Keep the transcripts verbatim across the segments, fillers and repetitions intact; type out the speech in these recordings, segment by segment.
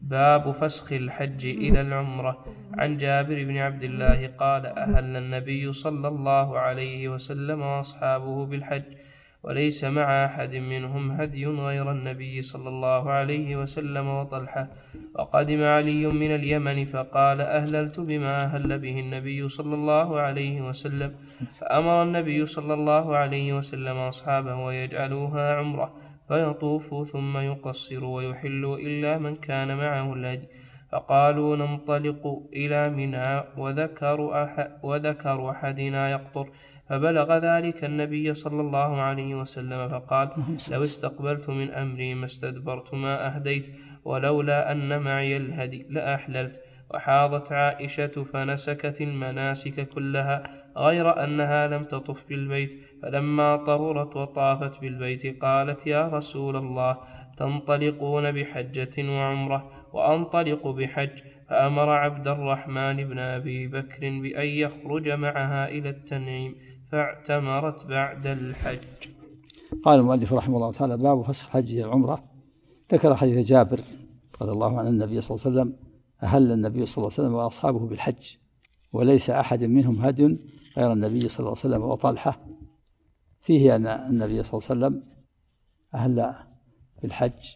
باب فسخ الحج إلى العمرة. عن جابر بن عبد الله قال: أهل النبي صلى الله عليه وسلم وأصحابه بالحج، وليس مع أحد منهم هدي غير النبي صلى الله عليه وسلم وطلحة. وقدم علي من اليمن فقال: أهللت بما أهل به النبي صلى الله عليه وسلم. فأمر النبي صلى الله عليه وسلم أصحابه ويجعلوها عمرة، فيطوفوا ثم يقصروا ويحلوا إلا من كان معه الهدي. فقالوا: ننطلق إلى منى وذكر, أح وذكر أحدنا يقطر. فبلغ ذلك النبي صلى الله عليه وسلم فقال: لو استقبلت من أمري ما استدبرت ما أهديت، ولولا أن معي الهدي لأحللت. وحاضت عائشة فنسكت المناسك كلها غير أنها لم تطف بالبيت. فلما طهرت وطافت بالبيت قالت: يا رسول الله، تنطلقون بحجة وعمرة وأنطلق بحج؟ فأمر عبد الرحمن بن أبي بكر بأن يخرج معها إلى التنعيم، فاعتمرت بعد الحج. قال المؤلف رحمه الله تعالى: باب فسخ الحج إلى العمرة. ذكر حديث جابر رضي الله عنه النبي صلى الله عليه وسلم أهل النبي صلى الله عليه وسلم وأصحابه بالحج، وليس أحد منهم هدي غير النبي صلى الله عليه وسلم وطلحة. فيه أن النبي صلى الله عليه وسلم أهل بالحج،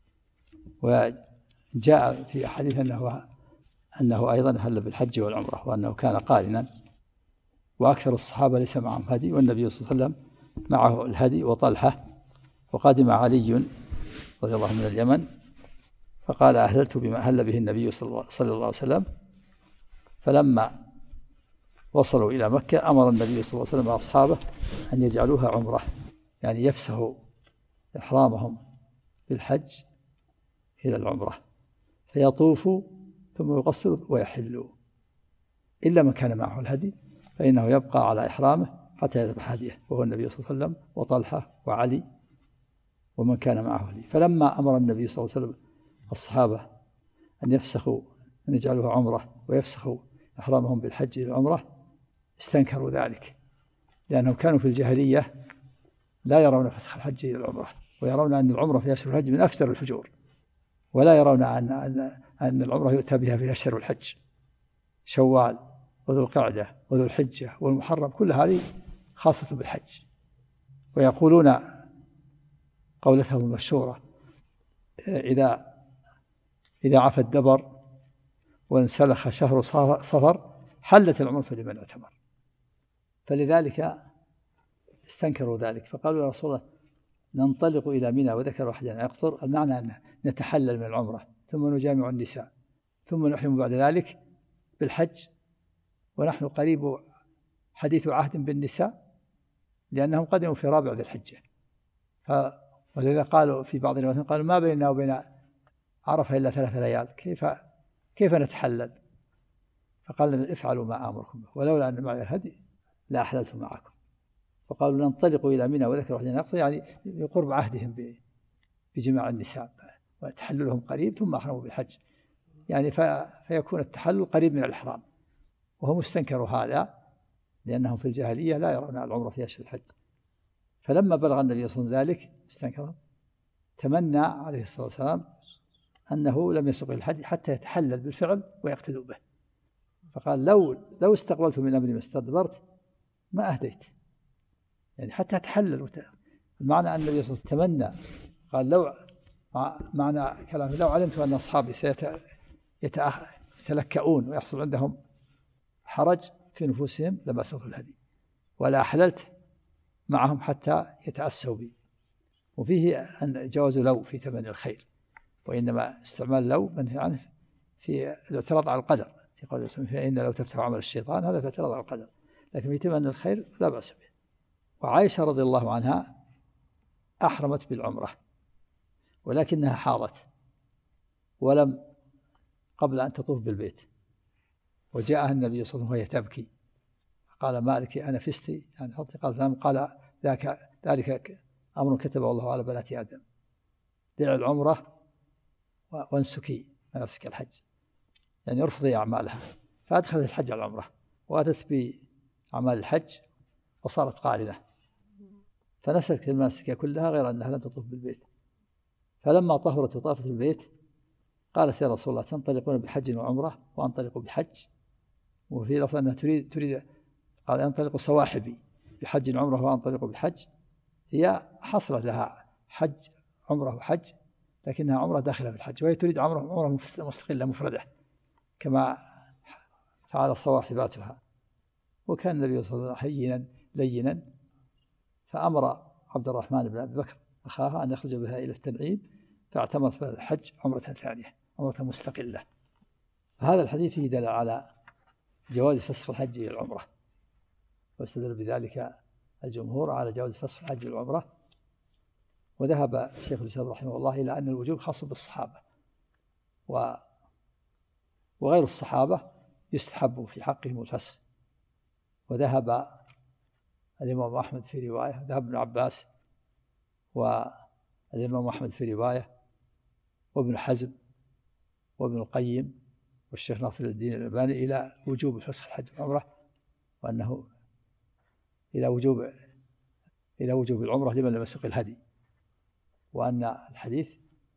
وجاء في حديث أنه, أنه أيضا أهل بالحج والعمرة، وأنه كان قارنا. وأكثر الصحابة ليس معهم هدي، والنبي صلى الله عليه وسلم معه الهدي وطلحة. وقادم علي رضي الله عنه من اليمن فقال: أهللت بما أهل به النبي صلى الله عليه وسلم. فلما وصلوا إلى مكة أمر النبي صلى الله عليه وسلم وأصحابه أن يجعلوها عمرة، يعني يفسخوا إحرامهم بالحج إلى العمرة، فيطوفوا ثم يقصروا ويحلوا، إلا من كان معه الهدي فإنه يبقى على إحرامه حتى يذبح هديه، وهو النبي صلى الله عليه وسلم وطلحة وعلي ومن كان معه هدي. فلما أمر النبي صلى الله عليه وسلم الصحابة أن يفسخوا أن يجعلوها عمرة ويفسخوا إحرامهم بالحج إلى العمرة، استنكروا ذلك، لأنهم كانوا في الجاهلية لا يرون فسخ الحج إلى العمرة، ويرون أن العمرة في أشهر الحج من أفجر الفجور، ولا يرون أن, أن, أن العمرة يؤتى بها في أشهر الحج، شوال وذو القعدة وذو الحجة والمحرم، كل هذه خاصة بالحج. ويقولون قولتهم المشهورة: إذا إذا عفى الدبر وانسلخ شهر صفر حلت العمرة لمن اعتمر. فلذلك استنكروا ذلك، فقالوا: يا رسول الله، ننطلق إلى منى وذكر أحدنا يقطر، المعنى أن نتحلل من العمرة ثم نجامع النساء ثم نحرم بعد ذلك بالحج، ونحن قريب حديث عهد بالنساء لأنهم قدموا في رابع ذي الحجة. ولذا قالوا في بعض الروايات قالوا: ما بيننا وبين عرفة إلا ثلاث ليال، كيف كيف نتحلل؟ فقال: افعلوا ما آمركم به، ولولا أن معي الهدي لا أحللت معكم. فقالوا: ننطلق إلى منى وذكر أحدنا يقطر، يعني بقرب عهدهم بجماع النساء وتحللهم قريب ثم أحرموا بالحج، يعني فيكون التحلل قريب من الإحرام. وهم استنكروا هذا لأنهم في الجاهلية لا يرون العمرة في أشهر الحج. فلما بلغ النبي صلى الله عليه وسلم ذلك استنكر، تمنى عليه الصلاة والسلام أنه لم يسبق الحج حتى يتحلل بالفعل ويقتدوا به. فقال: لو لو استقبلت من أمري ما استدبرت ما أهديت، يعني حتى أتحلل. المعنى أن النبي صلى الله عليه وسلم تمنى، قال: لو معنى كلامه لو علمت أن أصحابي سيتلكؤون ويحصل عندهم حرج في نفوسهم لما سقط الهدي، ولا أحللت معهم حتى يتأسوا بي. وفيه أن جواز لو في ثمن الخير، وإنما استعمال لو منهي عنه في الاعتراض على القدر، في قول الله: فإن لو تفتح عمل الشيطان، هذا في الاعتراض على القدر، لكن في ثمن الخير لا بأس به. وعائشة رضي الله عنها أحرمت بالعمرة ولكنها حاضت ولم قبل أن تطوف بالبيت، وجاءها النبي صلى الله عليه وسلم وهي تبكي، قال: ما لك أنا فستي؟ يعني قال قال ذاك ذلك أمر كتبه الله على بنات آدم، دع العمرة وانسكي مناسك الحج، يعني ارفضي أعمالها. فأدخلت الحج على العمرة وأتت بأعمال الحج وصارت قارنة، فنسكت المناسك كلها غير أنها لم تطوف بالبيت. فلما طهرت وطافت بالبيت قالت يا رسول الله تنطلقون بحج وعمرة وأنطلق بحج؟ وفي لفظ أنها تريد تريد قال أنطلق سواحبي بحج وعمرة وأنطلق بحج. هي حصلت لها حج عمرة وحج، لكنها عمرة داخلة في الحج، وهي تريد عمرة عمرة مستقلة مفردة كما فعل صواحباتها. وكان النبي صلى الله عليه وسلم هينا لينا، فأمر عبد الرحمن بن أبي بكر أخاها أن يخرج بها إلى التنعيم، فاعتمرت الحج عمرة ثانية، عمرة مستقلة. هذا الحديث يدل على جواز فسخ الحج إلى العمرة، واستدل بذلك الجمهور على جواز فسخ الحج إلى العمرة. وذهب شيخ الإسلام رحمه الله إلى أن الوجوب خاص بالصحابة، وغير الصحابة يستحب في حقهم الفسخ. وذهب الإمام أحمد في رواية، ذهب ابن عباس والإمام أحمد في رواية، وابن حزم وابن القيم والشيخ ناصر الدين الألباني إلى وجوب فسخ الحج والعمرة، وأنه إلى وجوب إلى وجوب العمرة لمن لم يسق الهدي، وأن الحديث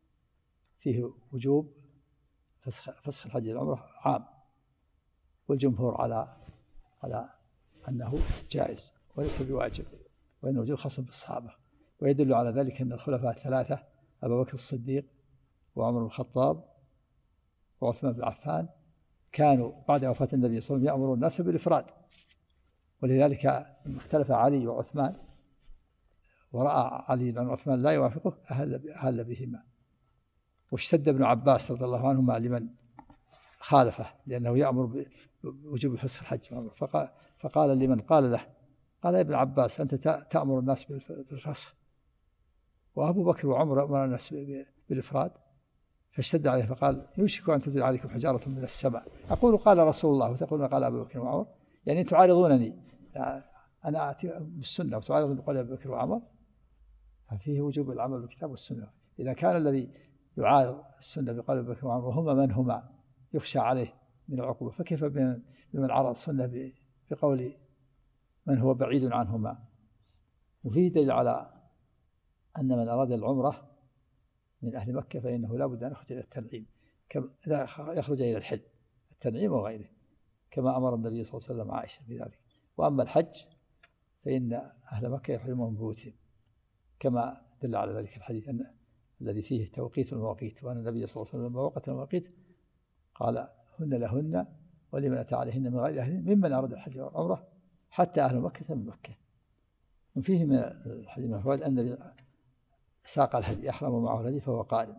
فيه وجوب فسخ فسخ الحج والعمرة عام، والجمهور على على أنه جائز وليس بواجب، وأنه وجوب خاص بالصحابة. ويدل على ذلك أن الخلفاء الثلاثة أبا بكر الصديق وعمر بن الخطاب وعثمان بن عفان كانوا بعد وفاة النبي صلى الله عليه وسلم يأمرون الناس بالإفراد، ولذلك اختلف علي وعثمان، ورأى علي أن عثمان لا يوافقه أهل بهما. واشتد ابن عباس رضي الله عنهما لمن خالفه، لأنه يأمر بوجوب فسخ الحج، فقال, فقال لمن قال له، قال يا ابن عباس أنت تأمر الناس بالفسخ، وأبو بكر وعمر أمر الناس بالإفراد. فاشتد عليه فقال يوشك أن تنزل عليكم حجارة من السماء، أقول قال رسول الله وتقولون قال أبو بكر وعمر، يعني تعارضونني، أنا أتي بالسنة وتعارضون بقول أبو بكر وعمر. ففيه وجوب العمل بالكتاب والسنة. إذا كان الذي يعارض السنة بقول أبو بكر وعمر وهما من هما يخشى عليه من العقوبة، فكيف بمن عرض السنة بقول من هو بعيد عنهما؟ وفيه دليل على أن من أراد العمرة من أهل مكة فإنه لا بد أن يخرج إلى التنعيم، لا يخرج إلى الحل التنعيم وغيره، كما أمر النبي صلى الله عليه وسلم عائشة بذلك. وأما الحج فإن أهل مكة يحرمون بيوتهم، كما دل على ذلك الحديث أن الذي فيه توقيت المواقيت، وأن النبي صلى الله عليه وسلم وقت المواقيت قال هن لهن ولمن أتى عليهن من غير أهلهن ممن أراد الحج والعمرة حتى أهل مكة من مكة. وفيه من الحديث من فوائد أن ساق الهدي أحرم معه الهدي فهو قارن.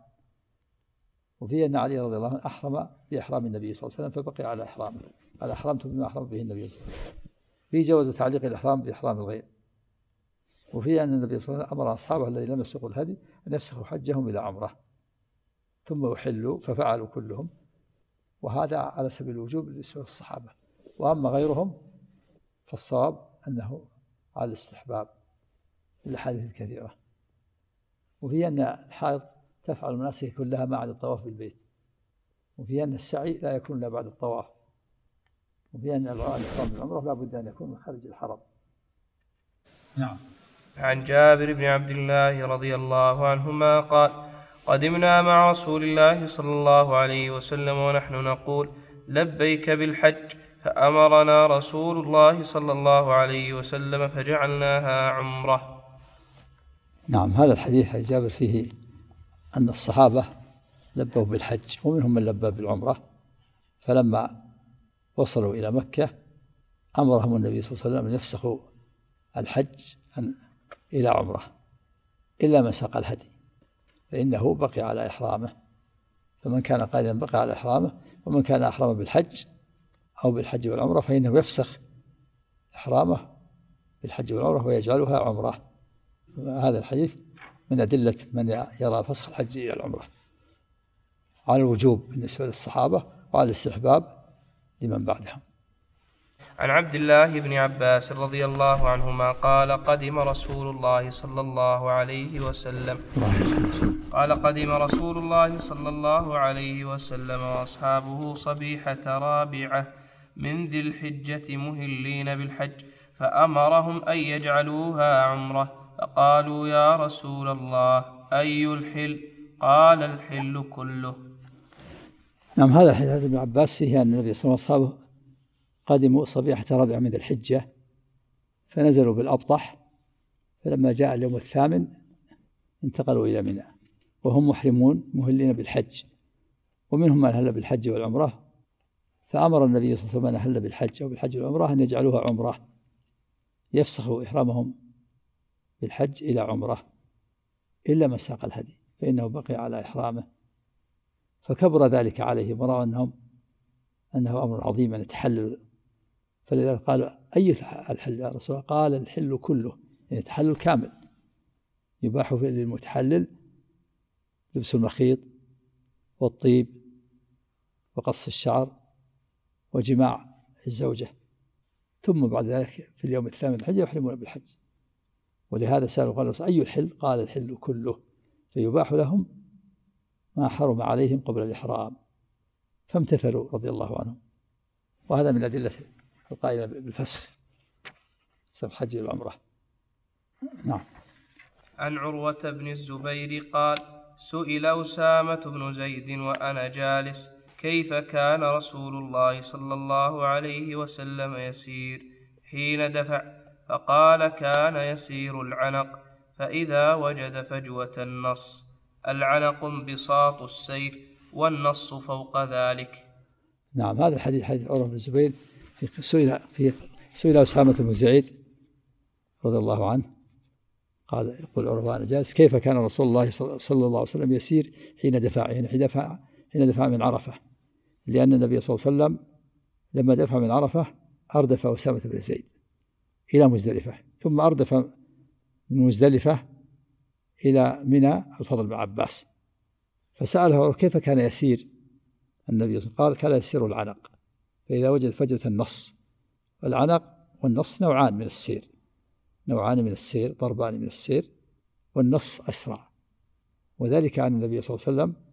وفيه أن علي رضي الله عنه أحرم بإحرام النبي صلى الله عليه وسلم فبقي على إحرامه، قال أحرمت بما أحرم به النبي صلى الله عليه وسلم. فيه جواز تعليق الإحرام بإحرام الغير. وفيه أن النبي صلى الله عليه وسلم أمر أصحابه الذين لم يسقوا الهدي أن يفسخوا حجهم إلى عمرة ثم يحلوا، ففعلوا كلهم، وهذا على سبيل الوجوب لسوء الصحابة. وأما غيرهم فالصواب أنه على الاستحباب للأحاديث الكثيرة. وفي أن الحائض تفعل المناسك كلها ما عدا الطواف بالبيت. وفي أن السعي لا يكون إلا بعد الطواف. وفي أن الإحرام بالعمرة لا بد أن يكون من خارج الحرم. نعم. عن جابر بن عبد الله رضي الله عنهما قال قدمنا مع رسول الله صلى الله عليه وسلم ونحن نقول لبيك بالحج، فأمرنا رسول الله صلى الله عليه وسلم فجعلناها عمرة. نعم. هذا الحديث عن جابر فيه أن الصحابة لبوا بالحج، ومنهم من لبى بالعمرة، فلما وصلوا إلى مكة أمرهم النبي صلى الله عليه وسلم أن يفسخوا الحج إلى عمرة إلا من ساق الهدي، فإنه بقي على إحرامه. فمن كان قائلا بقي على إحرامه، ومن كان أحرم بالحج أو بالحج والعمرة فإنه يفسخ إحرامه بالحج والعمرة ويجعلها عمرة. هذا الحديث من أدلة من يرى فسخ الحج إلى العمرة على الوجوب بالنسبة للصحابة وعلى الاستحباب لمن بعدهم. عن عبد الله بن عباس رضي الله عنهما قال قدم رسول الله صلى الله عليه وسلم قال قدم رسول الله صلى الله عليه وسلم وأصحابه صبيحة رابعة من ذي الحجة مهلين بالحج، فأمرهم أن يجعلوها عمرة، فقالوا يا رسول الله أي الحل؟ قال الحل كله. نعم. هذا حديث ابن عباس فيه أن النبي صلى الله عليه وسلم وأصحابه قدموا صبيحة رابعة من الحجة فنزلوا بالأبطح، فلما جاء اليوم الثامن انتقلوا إلى منى وهم محرمون مهلين بالحج، ومنهم من أهل بالحج والعمرة، فأمر النبي صلى الله عليه وسلم من أهل بالحج أو بالحج والعمرة أن يجعلوها عمرة، يفسخوا إحرامهم بالحج إلى عمرة إلا من ساق الهدي فإنه بقي على إحرامه، فكبر ذلك عليهم ورأوا أنهم أنه أمر عظيم أن يتحلل، فلذلك قالوا أي الحل يا رسول الله؟ قال الحل كله، يعني التحلل كامل، يباح للمتحلل لبس المخيط والطيب وقص الشعر وجماع الزوجة، ثم بعد ذلك في اليوم الثامن الحج يحرمون بالحج. ولهذا سألوا قالوا أي الحل؟ قال الحل كله، فيباح لهم ما حرم عليهم قبل الإحرام، فامتثلوا رضي الله عنهم. وهذا من أدلة القائلة بالفسخ الحج والعمرة. نعم. عن عروة بن الزبير قال: سئل أسامة بن زيد وأنا جالس: كيف كان رسول الله صلى الله عليه وسلم يسير حين دفع؟ فقال: كان يسير العنق، فإذا وجد فجوة النص. العنق انبساط السير، والنص فوق ذلك. نعم. هذا الحديث حديث عروة بن الزبير في سئل في سئل أسامة بن زيد رضي الله عنه قال يقول عروة أنا جالس: كيف كان رسول الله صلى الله عليه وسلم يسير حين دفع؟ يعني حين دفع حين دفع من عرفة، لأن النبي صلى الله عليه وسلم لما دفع من عرفة أردف أسامة بن زيد إلى مزدلفة، ثم أردف من مزدلفة إلى منى الفضل بن عباس، فسأله كيف كان يسير النبي؟ قال: كان يسير العنق، فإذا وجد فجوة النص. والعنق والنص نوعان من السير، نوعان من السير، ضربان من السير، والنص أسرع، وذلك أن النبي صلى الله عليه وسلم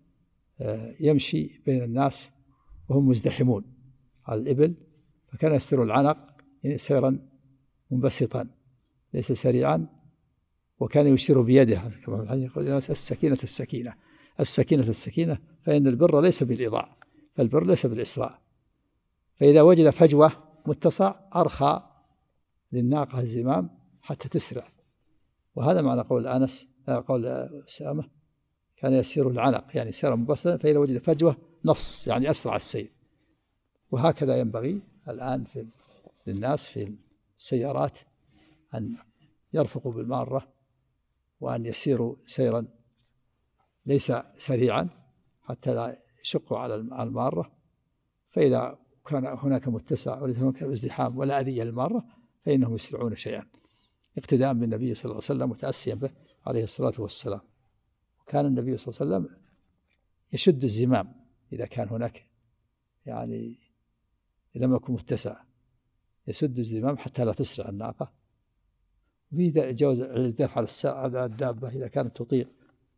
يمشي بين الناس وهم مزدحمون على الإبل، فكان يسير العنق يعني سيرا منبسطا ليس سريعا، وكان يشير بيده كما في الحديث يقول السكينة السكينة السكينة السكينة، فإن البر ليس بالإضاع، فالبر ليس بالإسراع. فإذا وجد فجوة متسع أرخى للناقة الزمام حتى تسرع، وهذا معنى قول أنس قول أسامة كان يسير العنق يعني سيرا مبسطا، فإذا وجد فجوة نص يعني أسرع السير. وهكذا ينبغي الآن في للناس في السيارات أن يرفقوا بالمارة وأن يسيروا سيرا ليس سريعا حتى لا يشقوا على المارة، فإذا كان هناك متسع وليس هناك ازدحام ولا أذية للمارة فإنهم يسرعون شيئا اقتداء بالنبي صلى الله عليه وسلم وتأسيا به عليه الصلاة والسلام. وكان النبي صلى الله عليه وسلم يشد الزمام إذا كان هناك يعني لم يكن متسع، يسد الزمام حتى لا تسرع الناقة. وفيه جواز الدفع على الدابة إذا كانت تطيق،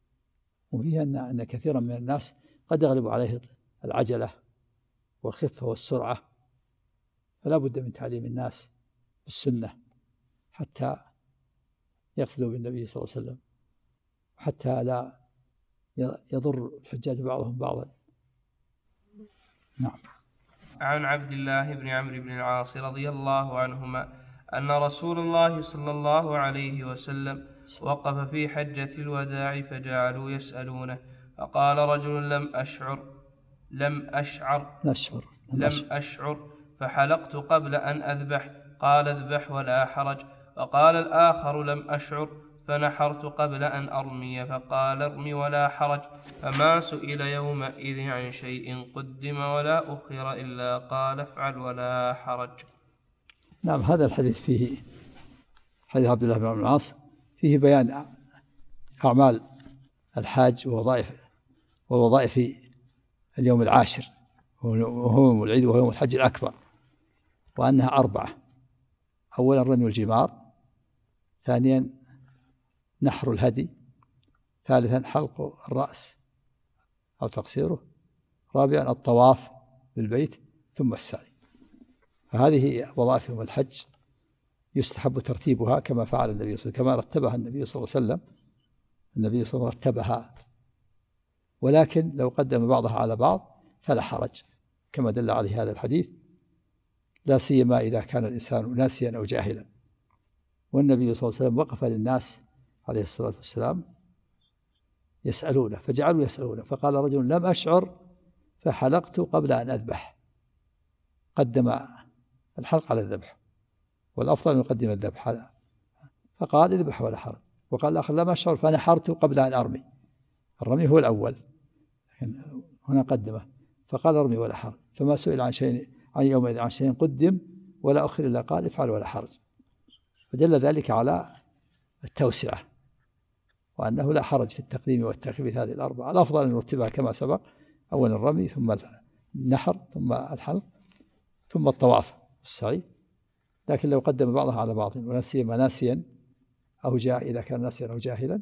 وفيه أن أن كثيرا من الناس قد يغلب عليه العجلة والخفة والسرعة، فلا بد من تعليم الناس بالسنة حتى يقتدوا بالنبي صلى الله عليه وسلم، حتى لا يضر الحجاج بعضهم بعضا. نعم. عن عبد الله بن عمرو بن العاص رضي الله عنهما أن رسول الله صلى الله عليه وسلم وقف في حجة الوداع فجعلوا يسألونه، فقال رجل: لم أشعر لم أشعر نشعر لم أشعر فحلقت قبل أن أذبح. قال: اذبح ولا حرج. وقال الآخر: لم أشعر فنحرت قبل أن أرمي. فقال: ارمي ولا حرج. فما سئل يومئذ عن شيء قدم ولا أخر إلا قال: افعل ولا حرج. نعم. هذا الحديث فيه حديث عبد الله بن عمرو بن العاص فيه بيان أعمال الحاج ووظائف ووظائف اليوم العاشر وهو يوم العيد وهو يوم الحج الأكبر، وأنها أربعة: أولا رمي الجمار، ثانيا نحر الهدي، ثالثا حلق الرأس أو تقصيره، رابعا الطواف بالبيت، ثم السعي. فهذه وظائف يوم الحج يستحب ترتيبها كما فعل النبي صلى الله عليه وسلم، كما رتبها النبي صلى الله عليه وسلم. النبي صلى الله عليه وسلم رتبها، ولكن لو قدم بعضها على بعض فلا حرج، كما دل عليه هذا الحديث، لا سيما إذا كان الإنسان ناسيا أو جاهلا. والنبي صلى الله عليه وسلم وقف للناس عليه الصلاة والسلام يسألونه، فجعلوا يسألونه، فقال رجل: لم أشعر فحلقت قبل أن أذبح. قدم الحلق على الذبح، والأفضل أن يقدم الذبح، فقال: اذبح ولا حرج. وقال الآخر: لم أشعر فنحرت قبل أن أرمي. الرمي هو الأول، هنا قدمه، فقال: ارمي ولا حرج. فما سئل عن شيء عن يومئذ عن شيء قدم ولا أخر إلا قال: افعل ولا حرج. فدل ذلك على التوسعة، وأنه لا حرج في التقديم والتأخير في هذه الأربعة. الأفضل أن نرتبها كما سبق: أولا الرمي، ثم النحر، ثم الحلق، ثم الطواف السعي. لكن لو قدم بعضها على بعض، ولا سيما ناسيا أو جاهلا، إذا كان ناسيا أو جاهلا،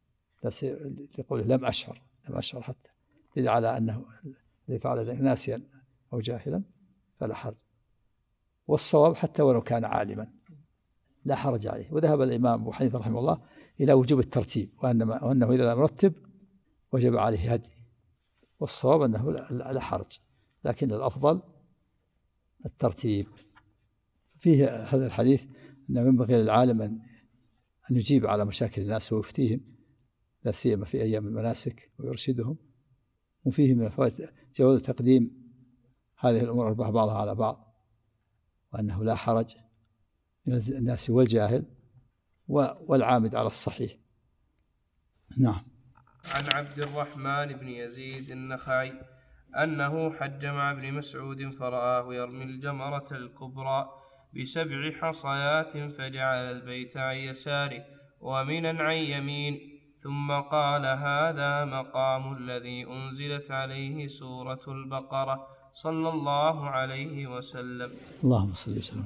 يقول لم أشعر لم أشعر حتى دل على أنه الذي فعل ذلك ناسيا أو جاهلا فلا حرج. والصواب حتى ولو كان عالما لا حرج عليه. وذهب الإمام أبو حنيفة رحمه الله إلى وجوب الترتيب، وأنما وأنه إذا لم يرتب وجب عليه هدي، والصواب أنه لا حرج، لكن الأفضل الترتيب. فيه هذا الحديث أنه ينبغي للعالم أن يجيب على مشاكل الناس ويفتيهم، لا سيما في أيام المناسك، ويرشدهم. وفيه من الفوائد جواز تقديم هذه الأمور بعضها على بعض، وأنه لا حرج من الناس والجاهل والعامد على الصحيح. نعم. عن عبد الرحمن بن يزيد النخعي أنه حج مع ابن مسعود فرآه يرمي الجمرة الكبرى بسبع حصيات، فجعل البيت عن يساره ومنا عن يمين، ثم قال: هذا مقام الذي أنزلت عليه سورة البقرة صلى الله عليه وسلم. اللهم صل وسلم.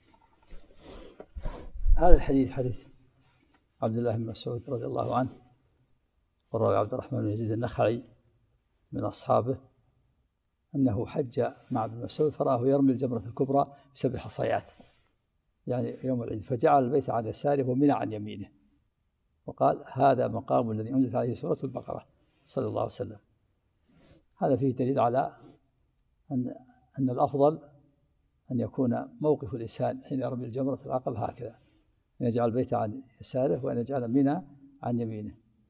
هذا الحديث حديث عبد الله بن مسعود رضي الله عنه، والراوي عبد الرحمن بن يزيد النخعي من أصحابه، أنه حج مع ابن مسعود فرآه يرمي الجمرة الكبرى بسبع حصيات، يعني يوم العيد، فجعل البيت عن يساره ومنى عن يمينه، وقال: هذا مقام الذي أنزلت عليه سورة البقرة صلى الله عليه وسلم. هذا فيه دليل على أن أن الأفضل أن يكون موقف الإنسان حين يرمي الجمرة العقبة هكذا، أن يجعل البيت عن يساره وأن يجعل منى عن يمينه.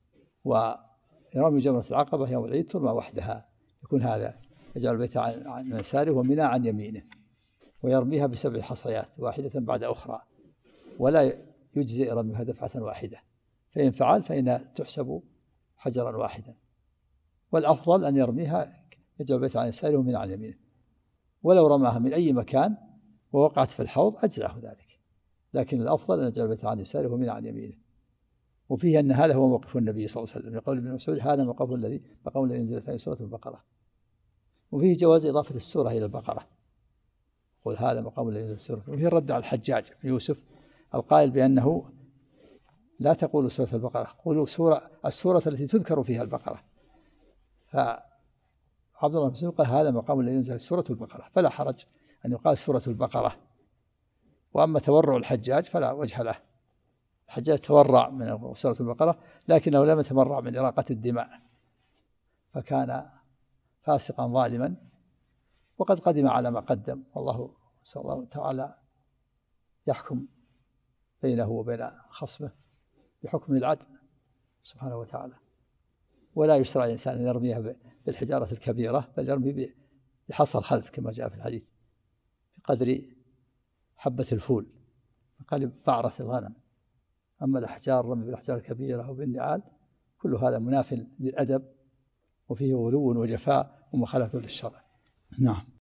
ورمي جمرة العقبة يوم العيد ترمى وحدها، يكون هذا يجعل البيت عن يساره ومنى عن يمينه، ويرميها بسبع حصيات واحدة بعد أخرى، ولا يجزئ رميها دفعة واحدة، فإن فعل فإنها تحسب حجرا واحدا. والأفضل أن يرميها يجعل البيت عن يساره ومنى عن يمينه، ولو رماها من أي مكان ووقعت في الحوض أجزاه ذلك، لكن الأفضل أن يجعل البيت عن يساره ومنى عن يمينه. وفيه أن هذا هو موقف النبي صلى الله عليه وسلم، يقول ابن مسعود: هذا مقام الذي مقام الذي نزلت عليه سورة البقرة. وفيه جواز إضافة السورة إلى البقرة، يقول: هذا مقام الذي نزلت سورة. وفيه الرد على الحجاج بن يوسف القائل بأنه لا تقولوا سورة البقرة، قولوا سورة السورة التي تذكر فيها البقرة. فعبد الله بن مسعود قال: هذا مقام الذي نزلت سورة البقرة، فلا حرج أن يقال سورة البقرة. وأما تورع الحجاج فلا وجه له، الحجاج تورع من سورة البقرة، لكنه لم يتورع من إراقة الدماء، فكان فاسقا ظالما، وقد قدم على ما قدم، والله صلى الله تعالى يحكم بينه وبين خصمه بحكم العدل سبحانه وتعالى. ولا يشرع الإنسان أن يرميها بالحجارة الكبيرة، بل يرمي بحصى الخلف كما جاء في الحديث، بقدر حبة الفول، بقدر بعرة الغنم. أما الأحجار رمي بالأحجار الكبيرة وبالنعال كل هذا مناف للأدب، وفيه غلو وجفاء ومخالفة للشرع. نعم.